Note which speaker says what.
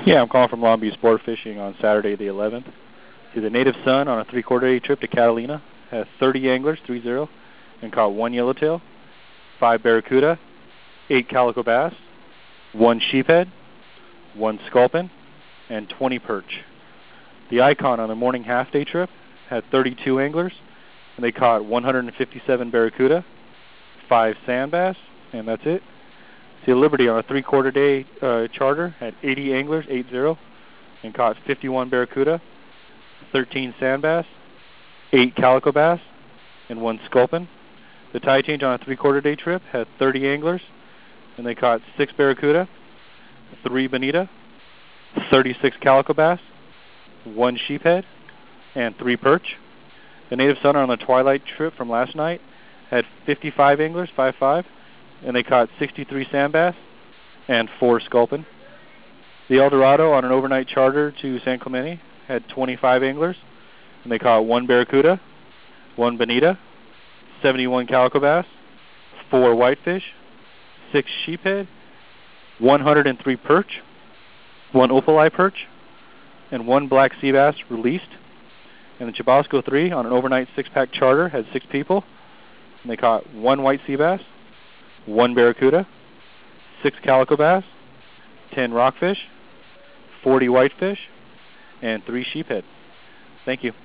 Speaker 1: Yeah, I'm calling from Long Beach Sport Fishing on Saturday the 11th. See, the Native Son on a 3/4 day trip to Catalina had 30 anglers, 3-0, and caught 1 yellowtail, 5 barracuda, 8 calico bass, 1 sheephead, 1 sculpin, and 20 perch. The Icon on the morning half-day trip had 32 anglers, and they caught 157 barracuda, 5 sand bass, and that's it. See, Liberty on a 3/4 day charter had 80 anglers, 8-0, and caught 51 barracuda, 13 sand bass, 8 calico bass, and 1 sculpin. The Tide Change on a 3/4 day trip had 30 anglers, and they caught 6 barracuda, 3 bonita, 36 calico bass, 1 sheephead, and 3 perch. The Native Son on the Twilight trip from last night had 55 anglers, 5-5, and they caught 63 sand bass and 4 sculpin. The El Dorado on an overnight charter to San Clemente had 25 anglers, and they caught 1 barracuda, 1 bonita, 71 calico bass, 4 whitefish, 6 sheephead, 103 perch, 1 opali perch, and 1 black sea bass released. And the Chubasco 3 on an overnight 6-pack charter had 6 people, and they caught 1 white sea bass, 1 barracuda, 6 calico bass, 10 rockfish, 40 whitefish, and 3 sheephead. Thank you.